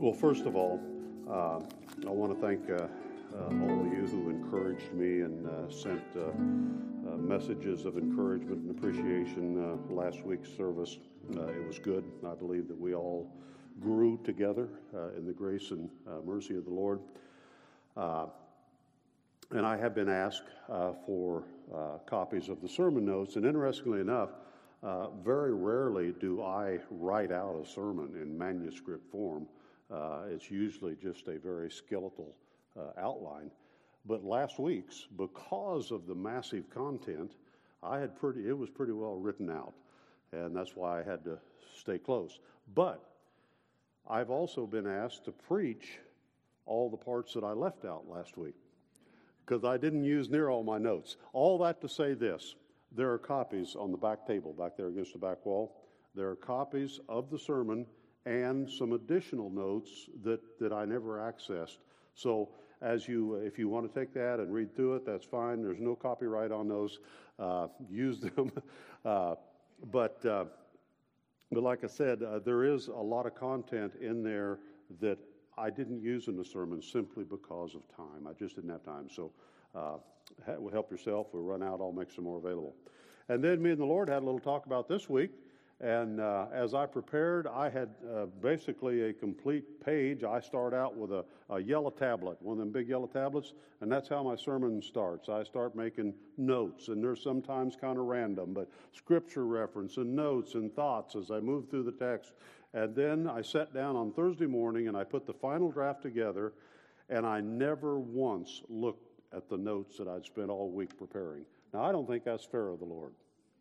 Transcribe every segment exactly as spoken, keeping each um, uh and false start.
Well, first of all, uh, I want to thank uh, uh, all of you who encouraged me and uh, sent uh, uh, messages of encouragement and appreciation uh, last week's service. Uh, it was good. I believe that we all grew together uh, in the grace and uh, mercy of the Lord. Uh, and I have been asked uh, for uh, copies of the sermon notes, and interestingly enough, uh, very rarely do I write out a sermon in manuscript form. Uh, it's usually just a very skeletal uh, outline. But last week's, because of the massive content, I had pretty, it was pretty well written out. And that's why I had to stay close. But I've also been asked to preach all the parts that I left out last week, because I didn't use near all my notes. All that to say this: there are copies on the back table, back there against the back wall. There are copies of the sermon and some additional notes that, that I never accessed. So as you, if you want to take that and read through it, that's fine. There's no copyright on those. Uh, use them. uh, but, uh, but like I said, uh, there is a lot of content in there that I didn't use in the sermon simply because of time. I just didn't have time. So uh, help yourself. We'll run out. I'll make some more available. And then me and the Lord had a little talk about this week. And uh, as I prepared, I had uh, basically a complete page. I start out with a, a yellow tablet, one of them big yellow tablets, and that's how my sermon starts. I start making notes, and they're sometimes kind of random, but scripture reference and notes and thoughts as I move through the text. And then I sat down on Thursday morning, and I put the final draft together, and I never once looked at the notes that I'd spent all week preparing. Now, I don't think that's fair of the Lord.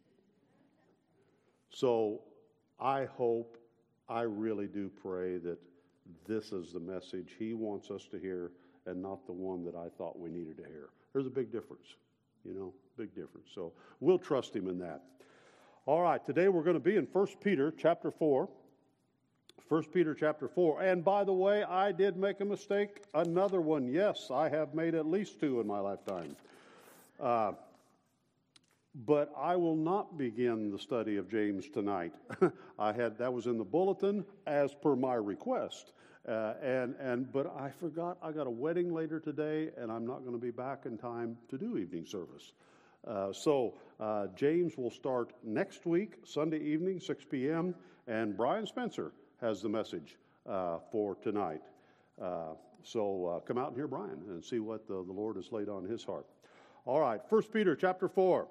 So I hope, I really do pray that this is the message He wants us to hear and not the one that I thought we needed to hear. There's a big difference, you know, big difference. So we'll trust Him in that. All right, today we're going to be in First Peter chapter four. First Peter chapter four. And by the way, I did make a mistake. Another one. Yes, I have made at least two in my lifetime. Uh But I will not begin the study of James tonight. I had that was in the bulletin as per my request, uh, and and but I forgot I got a wedding later today, and I'm not going to be back in time to do evening service. Uh, so uh, James will start next week, Sunday evening, six p.m., and Brian Spencer has the message uh, for tonight. Uh, so uh, come out and hear Brian and see what the, the Lord has laid on his heart. All right, First Peter chapter four.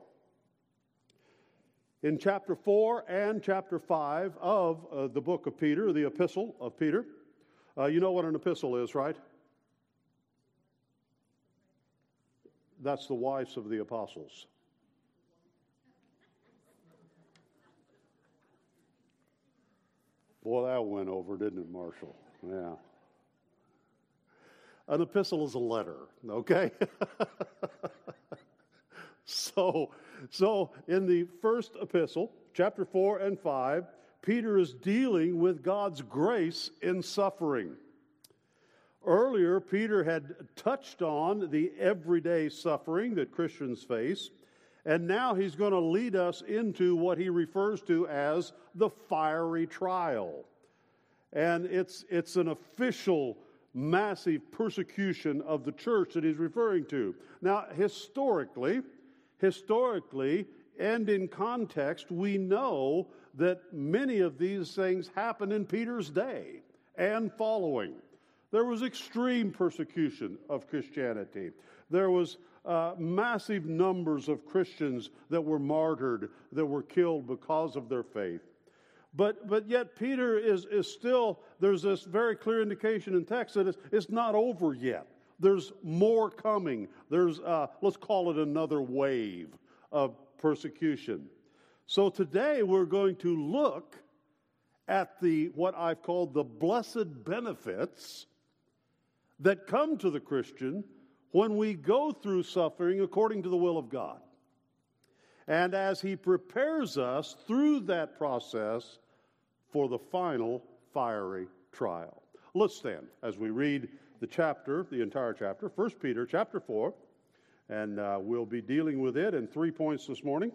In chapter four and chapter five of uh, the book of Peter, the epistle of Peter, uh, you know what an epistle is, right? That's the wives of the apostles. Boy, that went over, didn't it, Marshall? Yeah. An epistle is a letter, okay? so... So, in the first epistle, chapter four and five, Peter is dealing with God's grace in suffering. Earlier, Peter had touched on the everyday suffering that Christians face, and now he's going to lead us into what he refers to as the fiery trial. And it's, it's an official, massive persecution of the church that he's referring to. Now, historically, Historically and in context, we know that many of these things happened in Peter's day and following. There was extreme persecution of Christianity. There was uh, massive numbers of Christians that were martyred, that were killed because of their faith. But but yet Peter is, is still, there's this very clear indication in text that it's, it's not over yet. There's more coming. There's, uh, let's call it another wave of persecution. So today we're going to look at the what I've called the blessed benefits that come to the Christian when we go through suffering according to the will of God. And as He prepares us through that process for the final fiery trial. Let's stand as we read the chapter, the entire chapter, First Peter chapter four, and uh, we'll be dealing with it in three points this morning.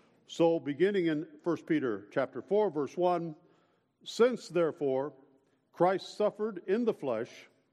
So beginning in First Peter chapter four, verse one, since therefore Christ suffered in the flesh.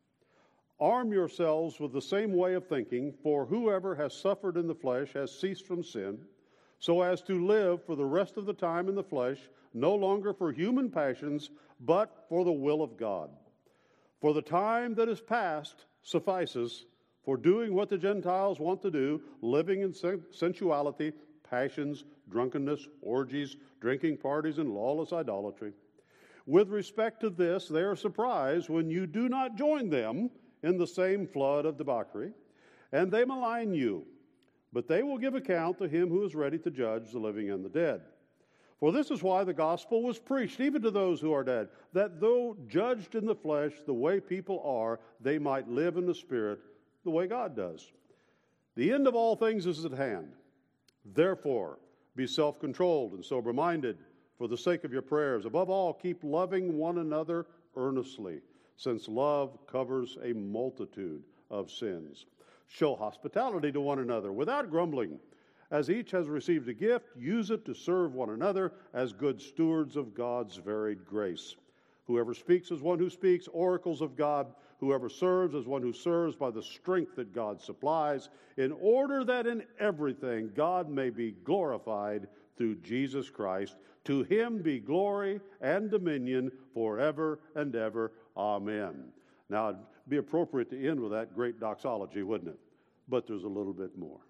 Arm yourselves with the same way of thinking, for whoever has suffered in the flesh has ceased from sin, so as to live for the rest of the time in the flesh, no longer for human passions, but for the will of God. For the time that is past suffices for doing what the Gentiles want to do, living in sensuality, passions, drunkenness, orgies, drinking parties, and lawless idolatry. With respect to this, they are surprised when you do not join them in the same flood of debauchery, and they malign you. But they will give account to him who is ready to judge the living and the dead. For this is why the gospel was preached, even to those who are dead, that though judged in the flesh the way people are, they might live in the Spirit the way God does. The end of all things is at hand. Therefore, be self-controlled and sober-minded for the sake of your prayers. Above all, keep loving one another earnestly, since love covers a multitude of sins. Show hospitality to one another without grumbling. As each has received a gift, use it to serve one another as good stewards of God's varied grace. Whoever speaks as one who speaks oracles of God. Whoever serves as one who serves by the strength that God supplies, in order that in everything God may be glorified through Jesus Christ. To him be glory and dominion forever and ever. Amen. Now, it'd be appropriate to end with that great doxology, wouldn't it? But there's a little bit more.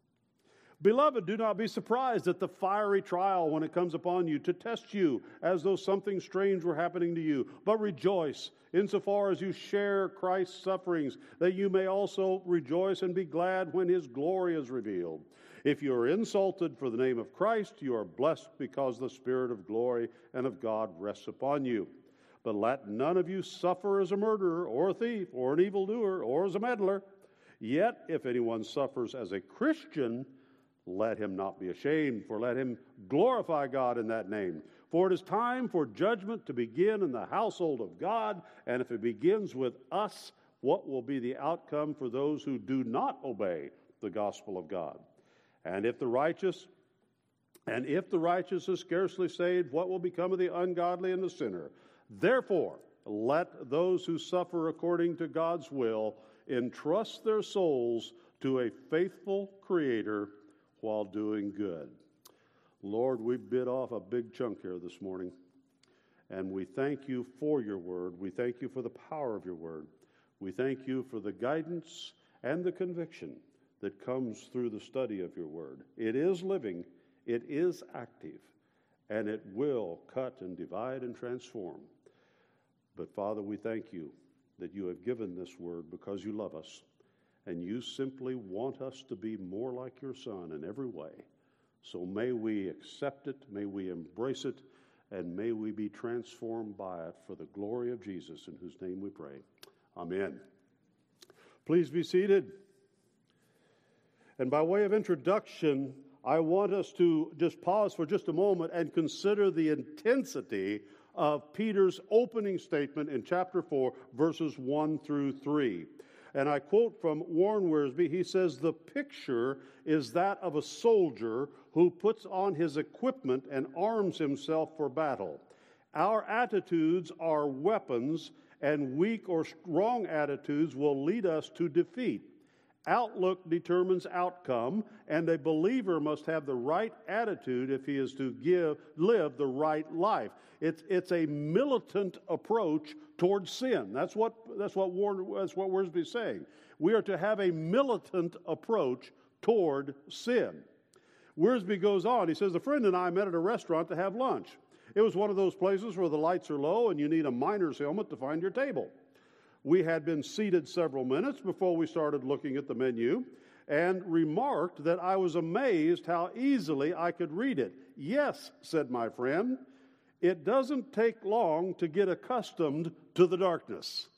Beloved, do not be surprised at the fiery trial when it comes upon you to test you as though something strange were happening to you. But rejoice insofar as you share Christ's sufferings, that you may also rejoice and be glad when his glory is revealed. If you are insulted for the name of Christ, you are blessed because the Spirit of glory and of God rests upon you. But let none of you suffer as a murderer or a thief or an evildoer or as a meddler. Yet if anyone suffers as a Christian, let him not be ashamed, for let him glorify God in that name. For it is time for judgment to begin in the household of God, and if it begins with us, what will be the outcome for those who do not obey the gospel of God? And if the righteous, and if the righteous is scarcely saved, what will become of the ungodly and the sinner? Therefore, let those who suffer according to God's will entrust their souls to a faithful Creator while doing good. Lord, we bit off a big chunk here this morning, and we thank you for your word. We thank you for the power of your word. We thank you for the guidance and the conviction that comes through the study of your word. It is living, it is active, and it will cut and divide and transform. But Father, we thank you that you have given this word because you love us, and you simply want us to be more like your Son in every way. So may we accept it, may we embrace it, and may we be transformed by it for the glory of Jesus, in whose name we pray. Amen. Please be seated. And by way of introduction, I want us to just pause for just a moment and consider the intensity of Peter's opening statement in chapter four, verses one through three. And I quote from Warren Wiersbe. He says, "The picture is that of a soldier who puts on his equipment and arms himself for battle. Our attitudes are weapons, and weak or strong attitudes will lead us to defeat. Outlook determines outcome, and a believer must have the right attitude if he is to give, live the right life." It's, it's a militant approach towards sin. That's what, that's what, Warren, that's what Wiersbe's saying. We are to have a militant approach toward sin. Wiersbe goes on. He says, "A friend and I met at a restaurant to have lunch. It was one of those places where the lights are low and you need a miner's helmet to find your table. We had been seated several minutes before we started looking at the menu and remarked that I was amazed how easily I could read it. 'Yes,' said my friend, 'it doesn't take long to get accustomed to the darkness.'"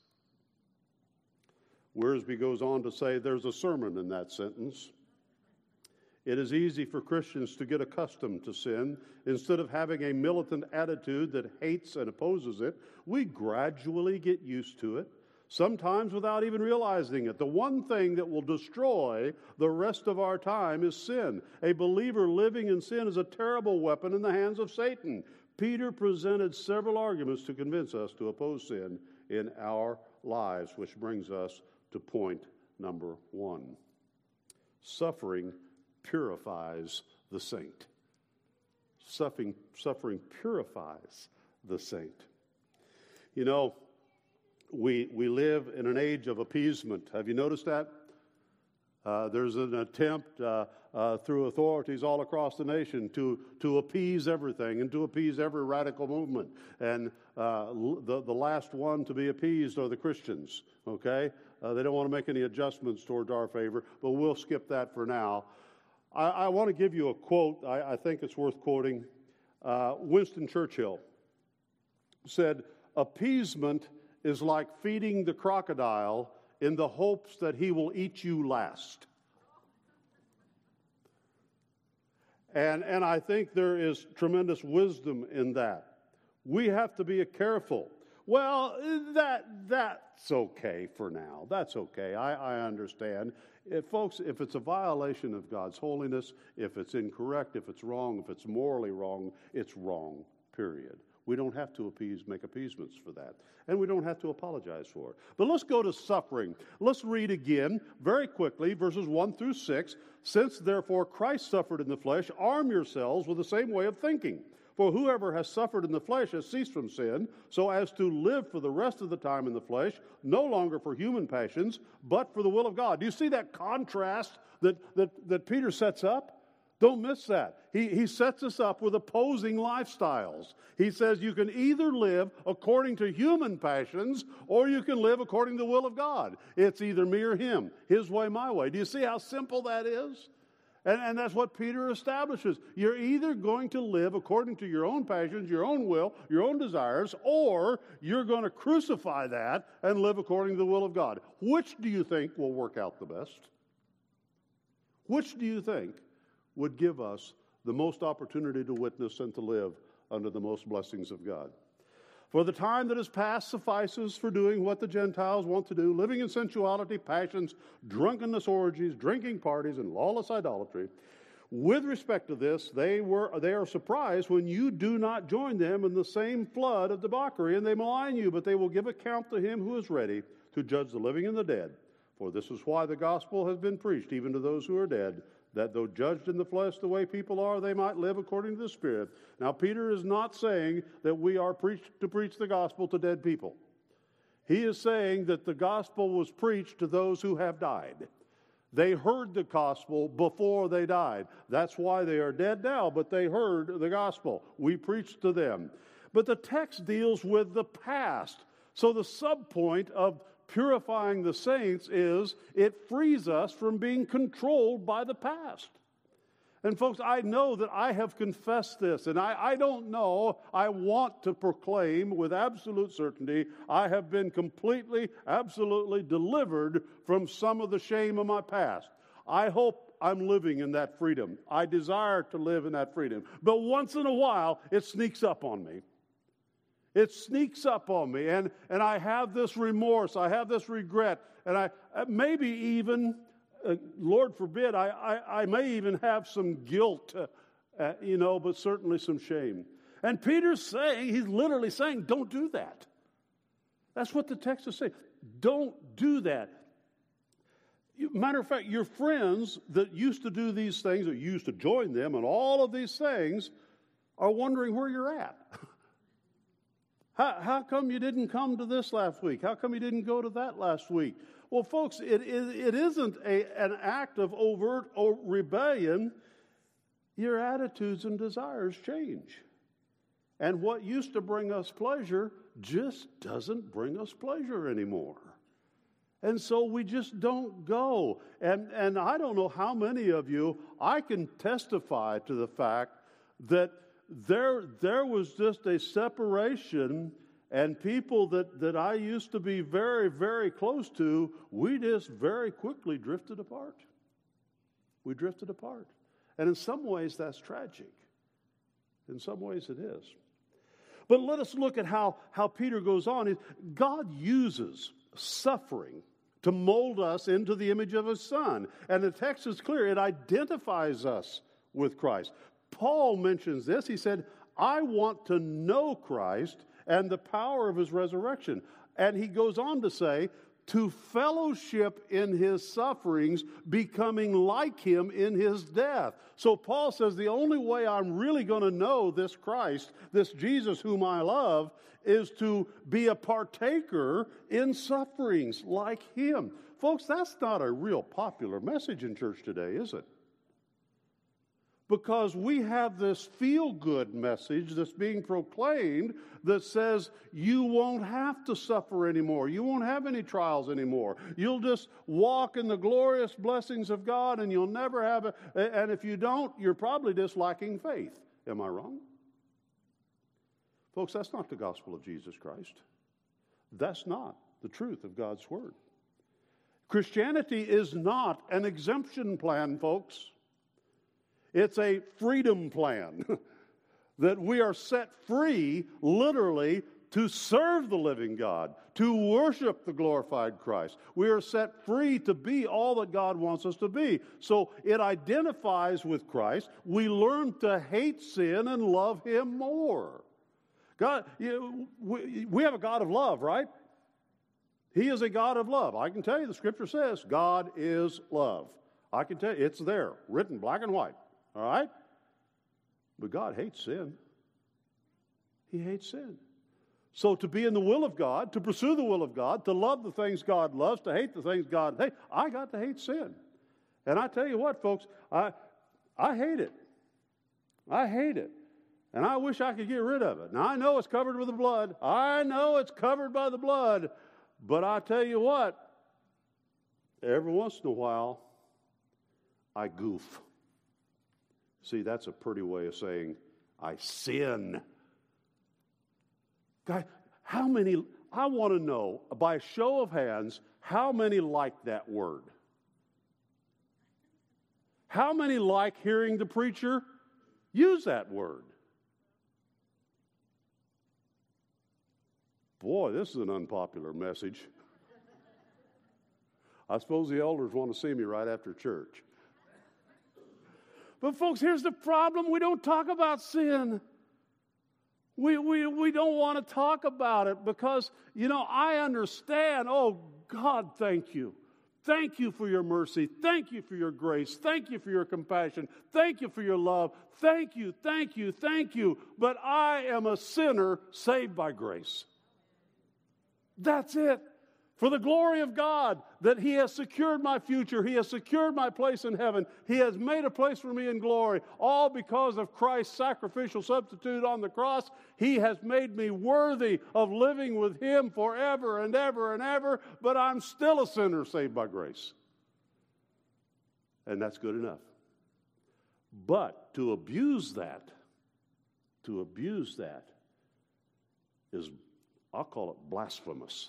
Wiersbe goes on to say there's a sermon in that sentence. It is easy for Christians to get accustomed to sin. Instead of having a militant attitude that hates and opposes it, we gradually get used to it, sometimes without even realizing it. The one thing that will destroy the rest of our time is sin. A believer living in sin is a terrible weapon in the hands of Satan. Peter presented several arguments to convince us to oppose sin in our lives, which brings us to point number one. Suffering purifies the saint. Suffering, suffering purifies the saint. You know, we, we live in an age of appeasement. Have you noticed that? Uh, there's an attempt uh, uh, through authorities all across the nation to, to appease everything and to appease every radical movement. And uh, the, the last one to be appeased are the Christians, okay? Uh, they don't want to make any adjustments towards our favor, but we'll skip that for now. I, I want to give you a quote. I, I think it's worth quoting. Uh, Winston Churchill said, "Appeasement is like feeding the crocodile in the hopes that he will eat you last." And, and I think there is tremendous wisdom in that. We have to be careful. Well, that that's okay for now. That's okay. I, I understand. If, folks, if it's a violation of God's holiness, if it's incorrect, if it's wrong, if it's morally wrong, it's wrong, period. We don't have to appease, make appeasements for that. And we don't have to apologize for it. But let's go to suffering. Let's read again very quickly, verses one through six. "Since therefore Christ suffered in the flesh, arm yourselves with the same way of thinking. For whoever has suffered in the flesh has ceased from sin, so as to live for the rest of the time in the flesh, no longer for human passions, but for the will of God." Do you see that contrast that, that, that Peter sets up? Don't miss that. He, he sets us up with opposing lifestyles. He says you can either live according to human passions or you can live according to the will of God. It's either me or him, his way, my way. Do you see how simple that is? And, and that's what Peter establishes. You're either going to live according to your own passions, your own will, your own desires, or you're going to crucify that and live according to the will of God. Which do you think will work out the best? Which do you think would give us the most opportunity to witness and to live under the most blessings of God? "For the time that is past suffices for doing what the Gentiles want to do, living in sensuality, passions, drunkenness, orgies, drinking parties, and lawless idolatry. With respect to this, they were they are surprised when you do not join them in the same flood of debauchery, and they malign you, but they will give account to him who is ready to judge the living and the dead. For this is why the gospel has been preached even to those who are dead, that though judged in the flesh the way people are, they might live according to the Spirit." Now, Peter is not saying that we are preached to preach the gospel to dead people. He is saying that the gospel was preached to those who have died. They heard the gospel before they died. That's why they are dead now, but they heard the gospel. We preached to them. But the text deals with the past. So the subpoint of purifying the saints is it frees us from being controlled by the past. And folks, I know that I have confessed this, and I, I don't know, I want to proclaim with absolute certainty, I have been completely, absolutely delivered from some of the shame of my past. I hope I'm living in that freedom. I desire to live in that freedom. But once in a while, it sneaks up on me. It sneaks up on me, and, and I have this remorse, I have this regret, and I maybe even, uh, Lord forbid, I, I, I may even have some guilt, uh, uh, you know, but certainly some shame. And Peter's saying, he's literally saying, don't do that. That's what the text is saying. Don't do that. Matter of fact, your friends that used to do these things, that used to join them, and all of these things, are wondering where you're at. How, how come you didn't come to this last week? How come you didn't go to that last week? Well, folks, it, it, it isn't a, an act of overt or rebellion. Your attitudes and desires change. And what used to bring us pleasure just doesn't bring us pleasure anymore. And so we just don't go. And, and I don't know how many of you, I can testify to the fact that There, there was just a separation, and people that, that I used to be very, very close to, we just very quickly drifted apart. We drifted apart. And in some ways, that's tragic. In some ways, it is. But let us look at how, how Peter goes on. God uses suffering to mold us into the image of His Son. And the text is clear. It identifies us with Christ. Paul mentions this. He said, I want to know Christ and the power of his resurrection. And he goes on to say, to fellowship in his sufferings, becoming like him in his death. So Paul says the only way I'm really going to know this Christ, this Jesus whom I love, is to be a partaker in sufferings like him. Folks, that's not a real popular message in church today, is it? Because we have this feel-good message that's being proclaimed that says you won't have to suffer anymore. You won't have any trials anymore. You'll just walk in the glorious blessings of God, and you'll never have a... And if you don't, you're probably just lacking faith. Am I wrong? Folks, that's not the gospel of Jesus Christ. That's not the truth of God's Word. Christianity is not an exemption plan, folks. It's a freedom plan that we are set free, literally, to serve the living God, to worship the glorified Christ. We are set free to be all that God wants us to be. So it identifies with Christ. We learn to hate sin and love him more. God, you know, we, we have a God of love, right? He is a God of love. I can tell you the Scripture says God is love. I can tell you it's there, written black and white. All right? But God hates sin. He hates sin. So to be in the will of God, to pursue the will of God, to love the things God loves, to hate the things God hates, I got to hate sin. And I tell you what, folks, I I hate it. I hate it. And I wish I could get rid of it. Now, I know it's covered with the blood. I know it's covered by the blood. But I tell you what, every once in a while, I goof. See, that's a pretty way of saying I sin. God, how many, I want to know, by a show of hands, how many like that word? How many like hearing the preacher use that word? Boy, this is an unpopular message. I suppose the elders want to see me right after church. But folks, here's the problem. We don't talk about sin. We, we, we don't want to talk about it because, you know, I understand. Oh, God, thank you. Thank you for your mercy. Thank you for your grace. Thank you for your compassion. Thank you for your love. Thank you, thank you, thank you. But I am a sinner saved by grace. That's it. For the glory of God, that he has secured my future. He has secured my place in heaven. He has made a place for me in glory. All because of Christ's sacrificial substitute on the cross. He has made me worthy of living with him forever and ever and ever. But I'm still a sinner saved by grace. And that's good enough. But to abuse that, to abuse that is, I'll call it blasphemous.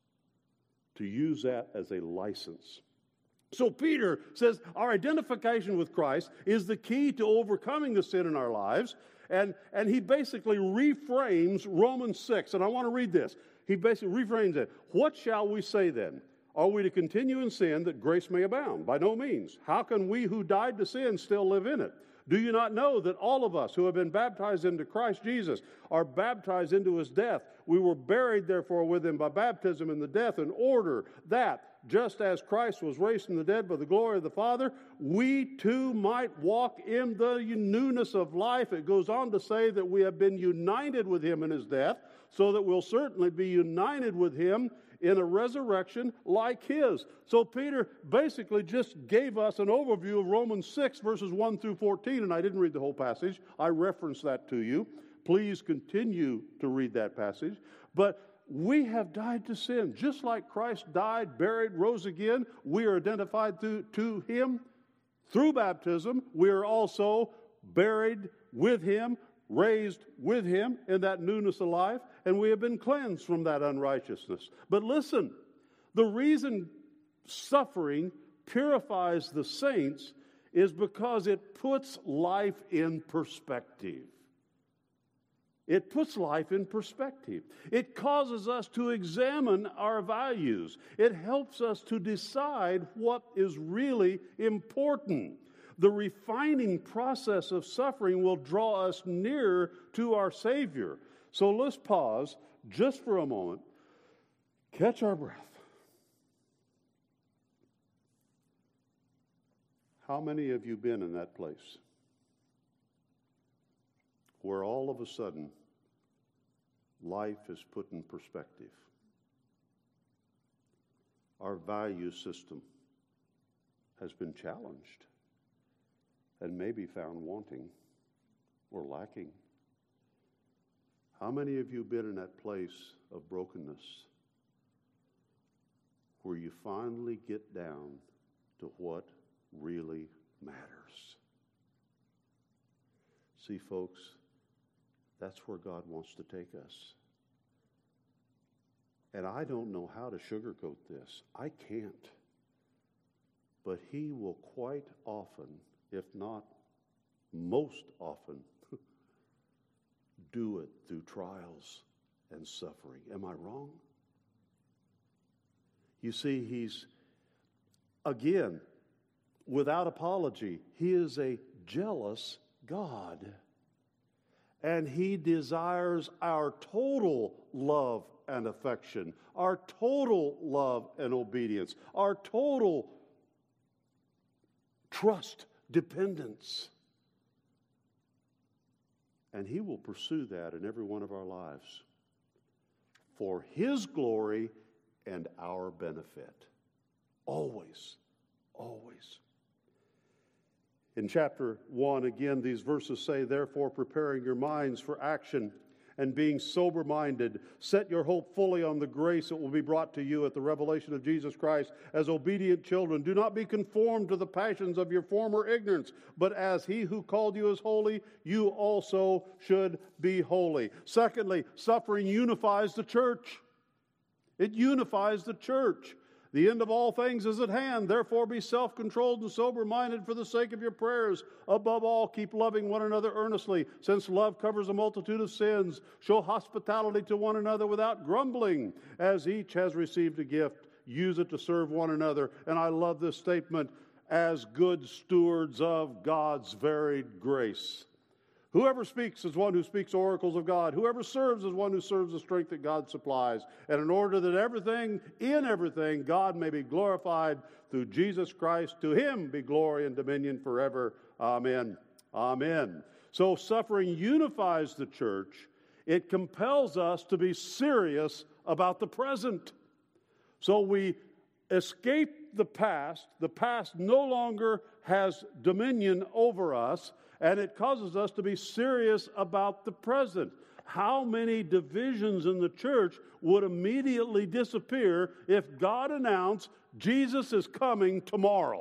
To use that as a license. So Peter says our identification with Christ is the key to overcoming the sin in our lives. And, and he basically reframes Romans six. And I want to read this. He basically reframes it. What shall we say then? Are we to continue in sin that grace may abound? By no means. How can we who died to sin still live in it? Do you not know that all of us who have been baptized into Christ Jesus are baptized into his death? We were buried, therefore, with him by baptism in the death, in order that, just as Christ was raised from the dead by the glory of the Father, we too might walk in the newness of life. It goes on to say that we have been united with him in his death, so that we'll certainly be united with him in a resurrection like his. So Peter basically just gave us an overview of Romans six, verses one through fourteen, and I didn't read the whole passage. I referenced that to you. Please continue to read that passage. But we have died to sin. Just like Christ died, buried, rose again, we are identified to, to him through baptism. We are also buried with him, raised with him in that newness of life, and we have been cleansed from that unrighteousness. But listen, the reason suffering purifies the saints is because it puts life in perspective. It puts life in perspective. It causes us to examine our values. It helps us to decide what is really important. The refining process of suffering will draw us nearer to our Savior. So let's pause just for a moment, catch our breath. How many of you been in that place where all of a sudden life is put in perspective? Our value system has been challenged and maybe found wanting or lacking. How many of you have been in that place of brokenness where you finally get down to what really matters? See, folks, that's where God wants to take us. And I don't know how to sugarcoat this. I can't. But He will quite often, if not most often, do it through trials and suffering. Am I wrong? You see, He's, again, without apology, He is a jealous God. And He desires our total love and affection, our total love and obedience, our total trust, dependence. And He will pursue that in every one of our lives for His glory and our benefit. Always, always. In chapter one, again, these verses say, therefore, preparing your minds for action and being sober-minded, set your hope fully on the grace that will be brought to you at the revelation of Jesus Christ. As obedient children, do not be conformed to the passions of your former ignorance, but as He who called you is holy, you also should be holy. Secondly, suffering unifies the church. It unifies the church. The end of all things is at hand. Therefore, be self-controlled and sober-minded for the sake of your prayers. Above all, keep loving one another earnestly, since love covers a multitude of sins. Show hospitality to one another without grumbling. As each has received a gift, use it to serve one another. And I love this statement, as good stewards of God's varied grace. Whoever speaks is one who speaks oracles of God. Whoever serves is one who serves the strength that God supplies. And in order that everything, in everything, God may be glorified through Jesus Christ, to Him be glory and dominion forever. Amen. Amen. So suffering unifies the church. It compels us to be serious about the present. So we escape the past. The past no longer has dominion over us. And it causes us to be serious about the present. How many divisions in the church would immediately disappear if God announced Jesus is coming tomorrow?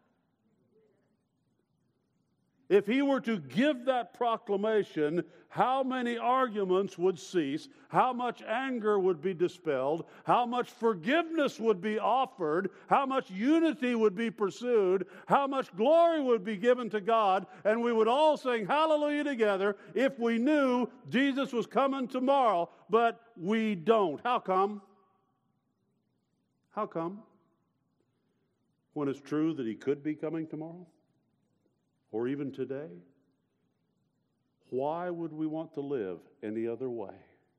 If He were to give that proclamation, how many arguments would cease? How much anger would be dispelled? How much forgiveness would be offered? How much unity would be pursued? How much glory would be given to God? And we would all sing hallelujah together if we knew Jesus was coming tomorrow, but we don't. How come? How come? When it's true that He could be coming tomorrow? Or even today? Why would we want to live any other way?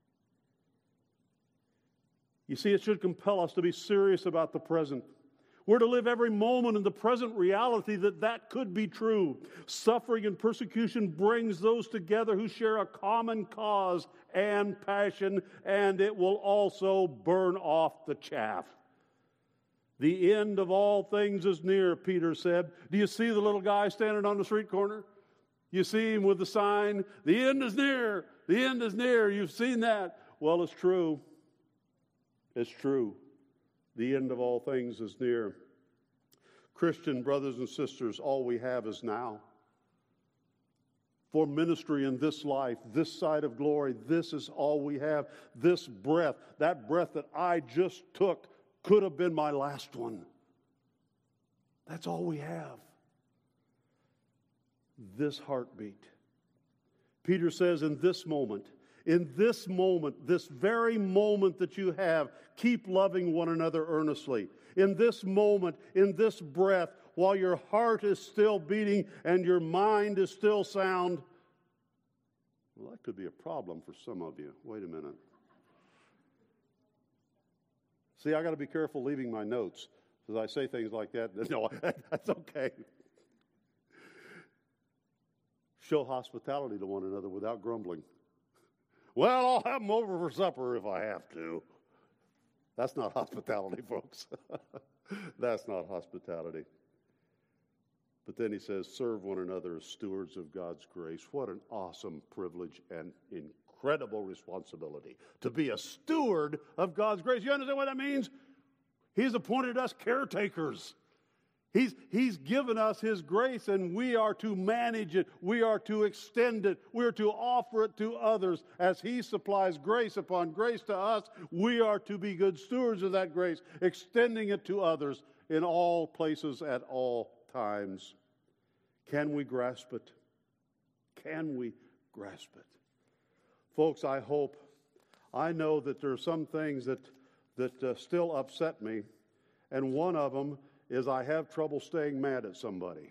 You see, it should compel us to be serious about the present. We're to live every moment in the present reality that that could be true. Suffering and persecution brings those together who share a common cause and passion, and it will also burn off the chaff. The end of all things is near, Peter said. Do you see the little guy standing on the street corner? You see him with the sign, the end is near, the end is near. You've seen that. Well, it's true. It's true. The end of all things is near. Christian brothers and sisters, all we have is now. For ministry in this life, this side of glory, this is all we have. This breath, that breath that I just took, could have been my last one. That's all we have. This heartbeat. Peter says, in this moment, in this moment, this very moment that you have, keep loving one another earnestly. In this moment, in this breath, while your heart is still beating and your mind is still sound. Well, that could be a problem for some of you. Wait a minute. See, I got to be careful leaving my notes because I say things like that. No, that's okay. Show hospitality to one another without grumbling. Well, I'll have them over for supper if I have to. That's not hospitality, folks. That's not hospitality. But then he says, serve one another as stewards of God's grace. What an awesome privilege and incredible responsibility to be a steward of God's grace. You understand what that means? He's appointed us caretakers. He's, he's given us His grace, and we are to manage it. We are to extend it. We are to offer it to others. As He supplies grace upon grace to us, we are to be good stewards of that grace, extending it to others in all places at all times. Can we grasp it? Can we grasp it? Folks, I hope, I know that there are some things that, that uh, still upset me, and one of them is I have trouble staying mad at somebody.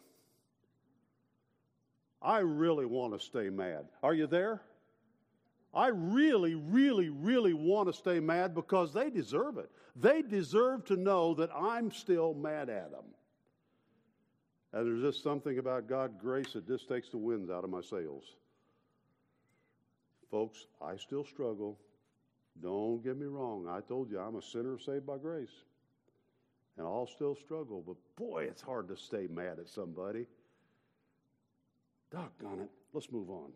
I really want to stay mad. Are you there? I really, really, really want to stay mad because they deserve it. They deserve to know that I'm still mad at them. And there's just something about God's grace that just takes the winds out of my sails. Folks, I still struggle. Don't get me wrong. I told you I'm a sinner saved by grace. And I'll still struggle, but boy, it's hard to stay mad at somebody. Doggone it. Let's move on.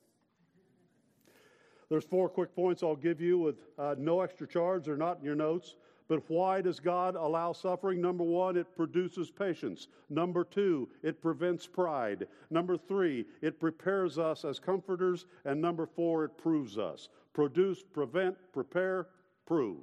There's four quick points I'll give you with uh, no extra charge. They're not in your notes. But why does God allow suffering? Number one, it produces patience. Number two, it prevents pride. Number three, it prepares us as comforters. And number four, it proves us. Produce, prevent, prepare, prove.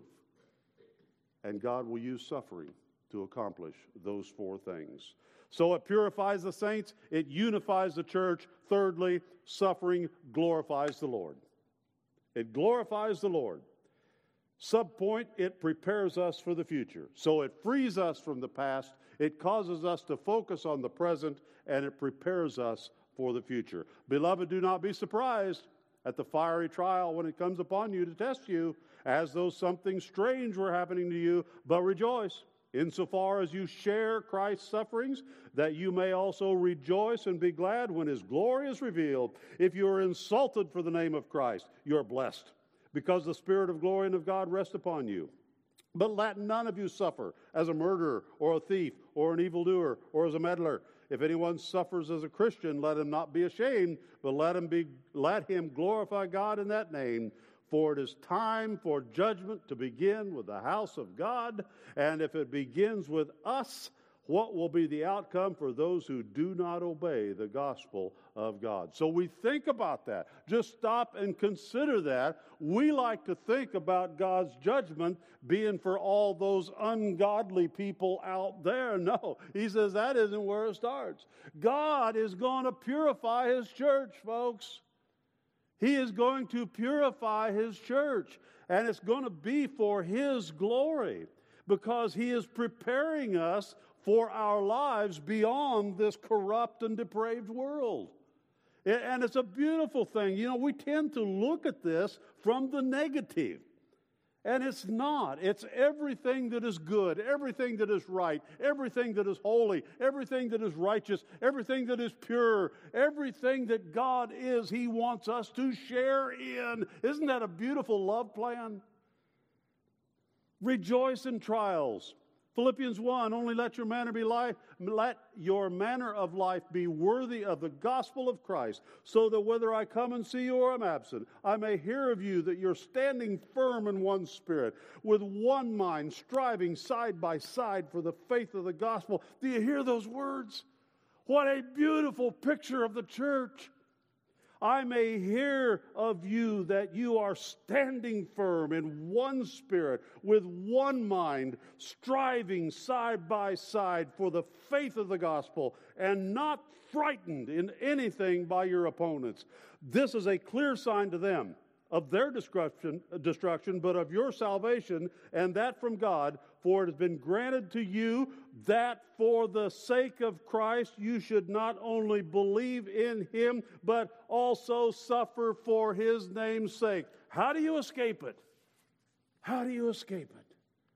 And God will use suffering to accomplish those four things. So it purifies the saints, it unifies the church. Thirdly, suffering glorifies the Lord. It glorifies the Lord. Subpoint, it prepares us for the future. So it frees us from the past, it causes us to focus on the present, and it prepares us for the future. Beloved, do not be surprised at the fiery trial when it comes upon you to test you, as though something strange were happening to you, but rejoice, insofar as you share Christ's sufferings, that you may also rejoice and be glad when His glory is revealed. If you are insulted for the name of Christ, you are blessed, because the Spirit of glory and of God rests upon you. But let none of you suffer as a murderer or a thief or an evildoer or as a meddler. If anyone suffers as a Christian, let him not be ashamed, but let him be let him glorify God in that name. For it is time for judgment to begin with the house of God. And if it begins with us, what will be the outcome for those who do not obey the gospel of God? So we think about that. Just stop and consider that. We like to think about God's judgment being for all those ungodly people out there. No, He says that isn't where it starts. God is going to purify His church, folks. He is going to purify His church, and it's going to be for His glory, because He is preparing us for our lives beyond this corrupt and depraved world. And it's a beautiful thing. You know, we tend to look at this from the negative. And it's not. It's everything that is good, everything that is right, everything that is holy, everything that is righteous, everything that is pure, everything that God is, He wants us to share in. Isn't that a beautiful love plan? Rejoice in trials. Philippians one, only let your manner be life, let your manner of life be worthy of the gospel of Christ, so that whether I come and see you or am absent, I may hear of you that you're standing firm in one spirit, with one mind, striving side by side for the faith of the gospel. Do you hear those words? What a beautiful picture of the church. I may hear of you that you are standing firm in one spirit, with one mind, striving side by side for the faith of the gospel, and not frightened in anything by your opponents. This is a clear sign to them of their destruction, destruction, but of your salvation, and that from God. for it has been granted to you that for the sake of Christ you should not only believe in him, but also suffer for his name's sake. How do you escape it? How do you escape it?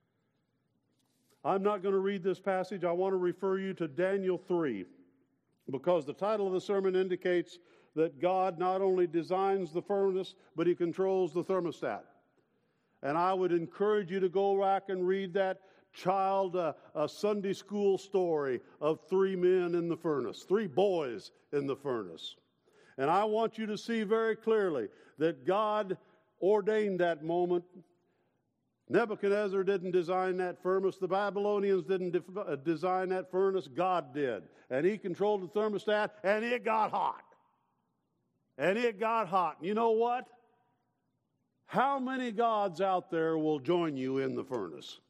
I'm not going to read this passage. I want to refer you to Daniel three, because the title of the sermon indicates that God not only designs the furnace, but he controls the thermostat. And I would encourage you to go back and read that child uh, a Sunday school story of three men in the furnace, three boys in the furnace. And I want you to see very clearly that God ordained that moment. Nebuchadnezzar didn't design that furnace. The Babylonians didn't def- uh, design that furnace. God did. And he controlled the thermostat, and it got hot. And it got hot. And you know what? How many gods out there will join you in the furnace?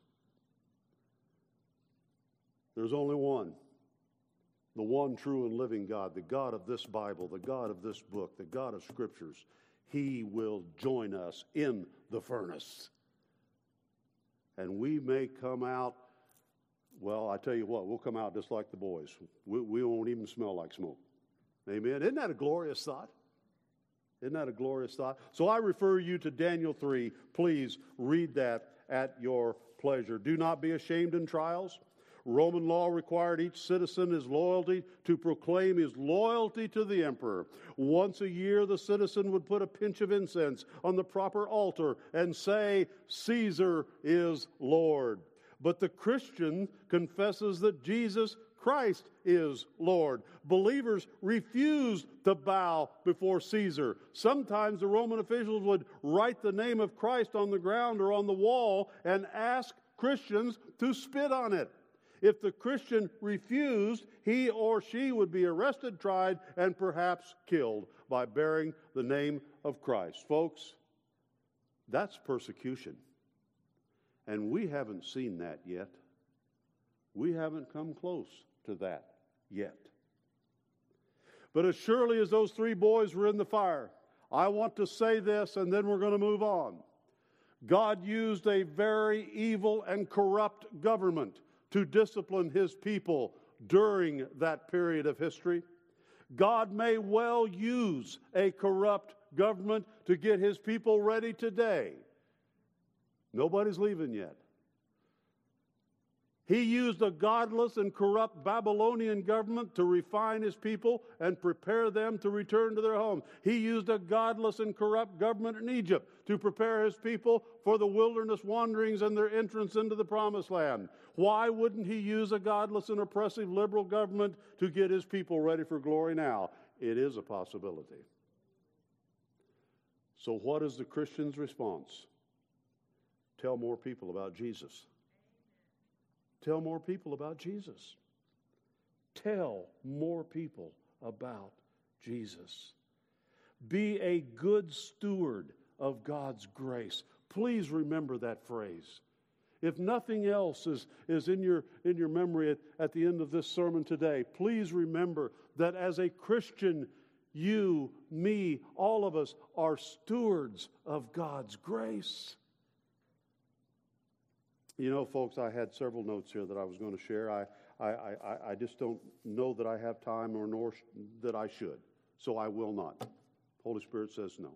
There's only one. The one true and living God, the God of this Bible, the God of this book, the God of Scriptures. He will join us in the furnace. And we may come out, well, I tell you what, we'll come out just like the boys. We, we won't even smell like smoke. Amen. Isn't that a glorious thought? Isn't that a glorious thought? So I refer you to Daniel three. Please read that at your pleasure. Do not be ashamed in trials. Roman law required each citizen his loyalty to proclaim his loyalty to the emperor. Once a year, the citizen would put a pinch of incense on the proper altar and say, "Caesar is Lord." But the Christian confesses that Jesus Christ is Lord. Believers refused to bow before Caesar. Sometimes the Roman officials would write the name of Christ on the ground or on the wall and ask Christians to spit on it. If the Christian refused, he or she would be arrested, tried, and perhaps killed by bearing the name of Christ. Folks, that's persecution. And we haven't seen that yet. We haven't come close to that yet. But as surely as those three boys were in the fire, I want to say this, and then we're going to move on. God used a very evil and corrupt government to discipline his people during that period of history. God may well use a corrupt government to get his people ready today. Nobody's leaving yet. He used a godless and corrupt Babylonian government to refine his people and prepare them to return to their homes. He used a godless and corrupt government in Egypt to prepare his people for the wilderness wanderings and their entrance into the promised land. Why wouldn't he use a godless and oppressive liberal government to get his people ready for glory now? It is a possibility. So what is the Christian's response? Tell more people about Jesus. Tell more people about Jesus. Tell more people about Jesus. Be a good steward of God's grace. Please remember that phrase. If nothing else is, is in your, in your memory at, at the end of this sermon today, please remember that as a Christian, you, me, all of us are stewards of God's grace. You know, folks, I had several notes here that I was going to share. I, I, I, I just don't know that I have time or nor sh- that I should. So I will not. Holy Spirit says no.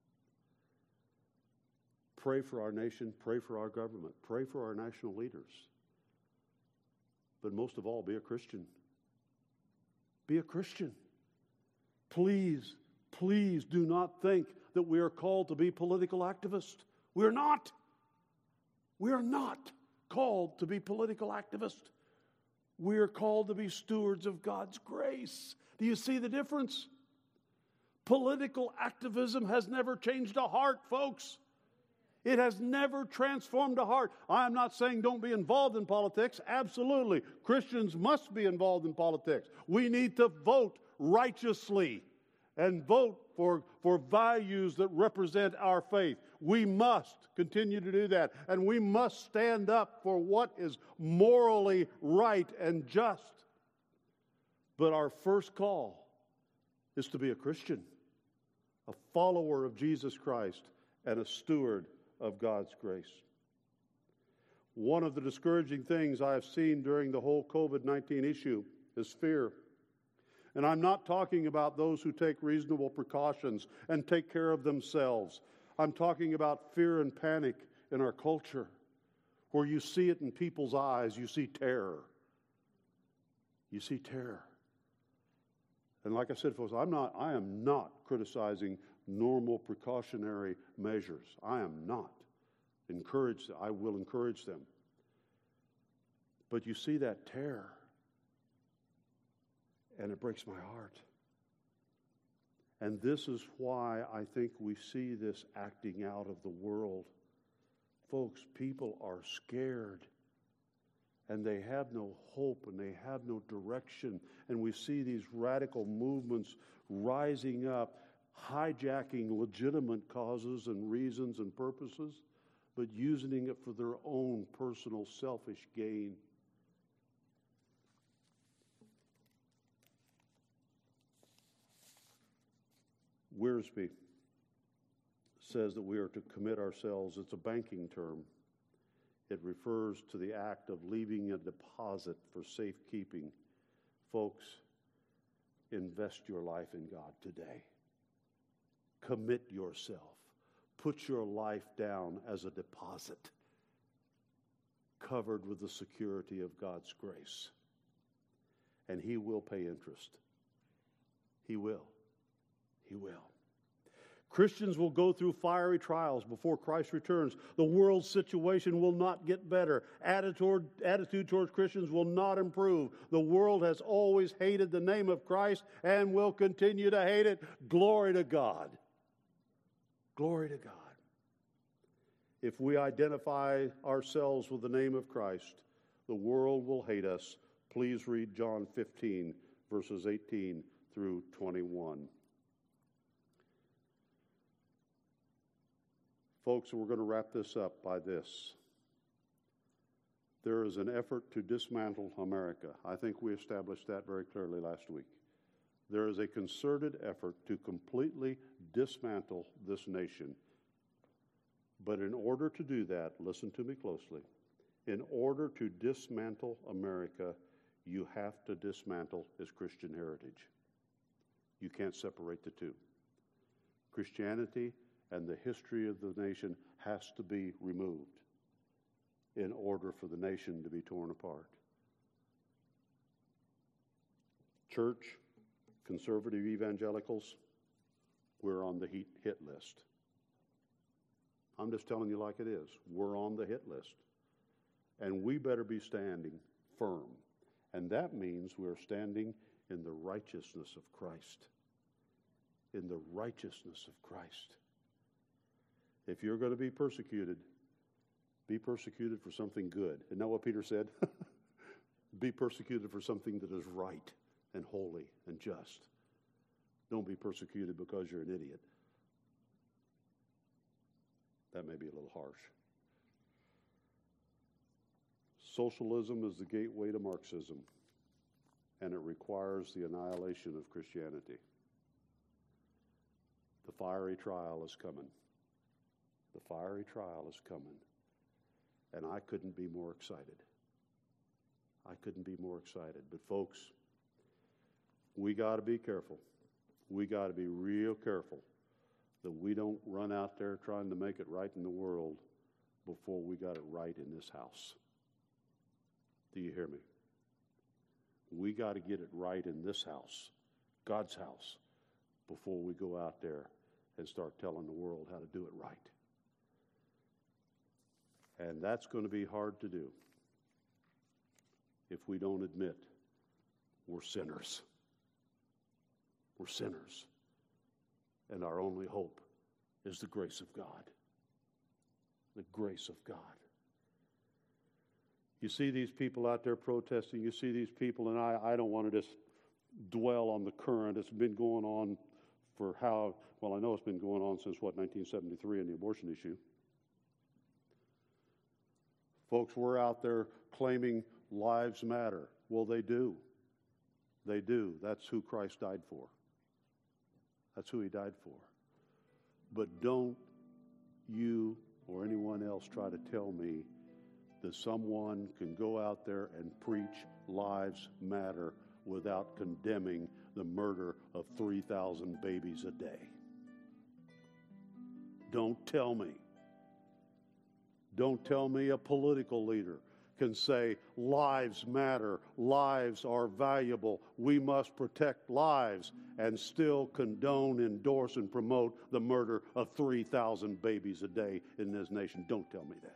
Pray for our nation. Pray for our government. Pray for our national leaders. But most of all, be a Christian. Be a Christian. Please, please do not think that we are called to be political activists. We're not. We are not called to be political activists. We are called to be stewards of God's grace. Do you see the difference? Political activism has never changed a heart, folks. It has never transformed a heart. I am not saying don't be involved in politics. Absolutely. Christians must be involved in politics. We need to vote righteously and vote for, for values that represent our faith. We must continue to do that. And we must stand up for what is morally right and just. But our first call is to be a Christian, a follower of Jesus Christ, and a steward of God's grace. One of the discouraging things I have seen during the whole COVID nineteen issue is fear. And I'm not talking about those who take reasonable precautions and take care of themselves. I'm talking about fear and panic in our culture, where you see it in people's eyes. You see terror. You see terror. And like I said, folks, I'm not, I am not criticizing normal precautionary measures. I am not. Encourage, I will encourage them. But you see that terror, and it breaks my heart. And this is why I think we see this acting out of the world. Folks, people are scared, and they have no hope, and they have no direction. And we see these radical movements rising up, hijacking legitimate causes and reasons and purposes, but using it for their own personal selfish gain. Wiersbe says that we are to commit ourselves. It's a banking term. It refers to the act of leaving a deposit for safekeeping. Folks, invest your life in God today. Commit yourself. Put your life down as a deposit, covered with the security of God's grace. And He will pay interest. He will. He will. Christians will go through fiery trials before Christ returns. The world's situation will not get better. Attitude, attitude towards Christians will not improve. The world has always hated the name of Christ and will continue to hate it. Glory to God. Glory to God. If we identify ourselves with the name of Christ, the world will hate us. Please read John fifteen, verses eighteen through twenty-one. Folks, we're going to wrap this up by this. There is an effort to dismantle America. I think we established that very clearly last week. There is a concerted effort to completely dismantle this nation. But in order to do that, listen to me closely, in order to dismantle America, you have to dismantle its Christian heritage. You can't separate the two. Christianity and the history of the nation has to be removed in order for the nation to be torn apart. Church, conservative evangelicals, we're on the hit list. I'm just telling you like it is. We're on the hit list. And we better be standing firm. And that means we're standing in the righteousness of Christ. In the righteousness of Christ. If you're going to be persecuted, be persecuted for something good. Isn't that what Peter said? Be persecuted for something that is right and holy and just. Don't be persecuted because you're an idiot. That may be a little harsh. Socialism is the gateway to Marxism, and it requires the annihilation of Christianity. The fiery trial is coming. The fiery trial is coming. And I couldn't be more excited. I couldn't be more excited. But folks, we got to be careful. We got to be real careful that we don't run out there trying to make it right in the world before we got it right in this house. Do you hear me? We got to get it right in this house, God's house, before we go out there and start telling the world how to do it right. And that's going to be hard to do if we don't admit we're sinners. We're sinners. And our only hope is the grace of God. The grace of God. You see these people out there protesting. You see these people, and I, I don't want to just dwell on the current. It's been going on for how, well, I know it's been going on since, what, nineteen seventy-three in the abortion issue. Folks, we're out there claiming lives matter. Well, they do. They do. That's who Christ died for. That's who He died for. But don't you or anyone else try to tell me that someone can go out there and preach lives matter without condemning the murder of three thousand babies a day. Don't tell me. Don't tell me a political leader can say lives matter, lives are valuable, we must protect lives, and still condone, endorse, and promote the murder of three thousand babies a day in this nation. Don't tell me that.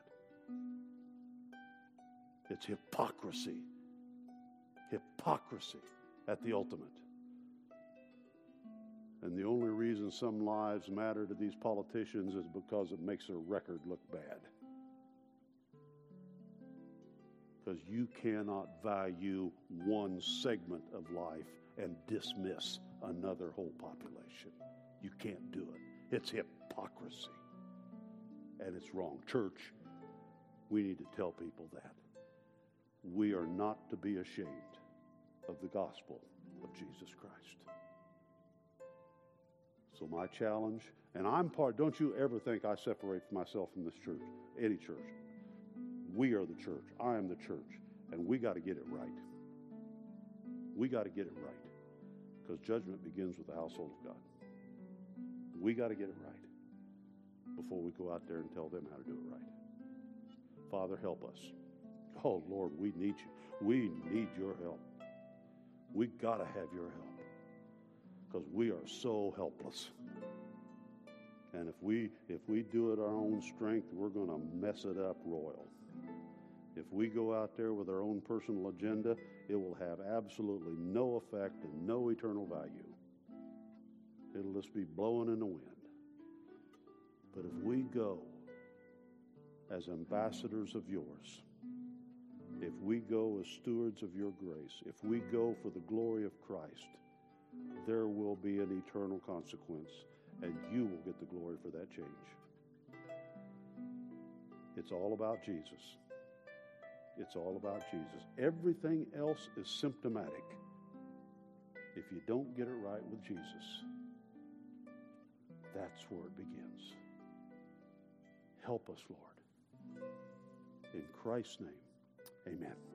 It's hypocrisy. Hypocrisy at the ultimate. And the only reason some lives matter to these politicians is because it makes their record look bad. Because you cannot value one segment of life and dismiss another whole population. You can't do it. It's hypocrisy. And it's wrong. Church, we need to tell people that. We are not to be ashamed of the gospel of Jesus Christ. So my challenge, and I'm part, don't you ever think I separate myself from this church, any church. We are the church. I am the church. And we got to get it right. We got to get it right. Because judgment begins with the household of God. We got to get it right before we go out there and tell them how to do it right. Father, help us. Oh, Lord, we need you. We need your help. We got to have your help. Because we are so helpless. And if we if we do it our own strength, we're going to mess it up royal. If we go out there with our own personal agenda, it will have absolutely no effect and no eternal value. It'll just be blowing in the wind. But if we go as ambassadors of yours, if we go as stewards of your grace, if we go for the glory of Christ, there will be an eternal consequence, and you will get the glory for that change. It's all about Jesus. It's all about Jesus. Everything else is symptomatic. If you don't get it right with Jesus, that's where it begins. Help us, Lord. In Christ's name, amen.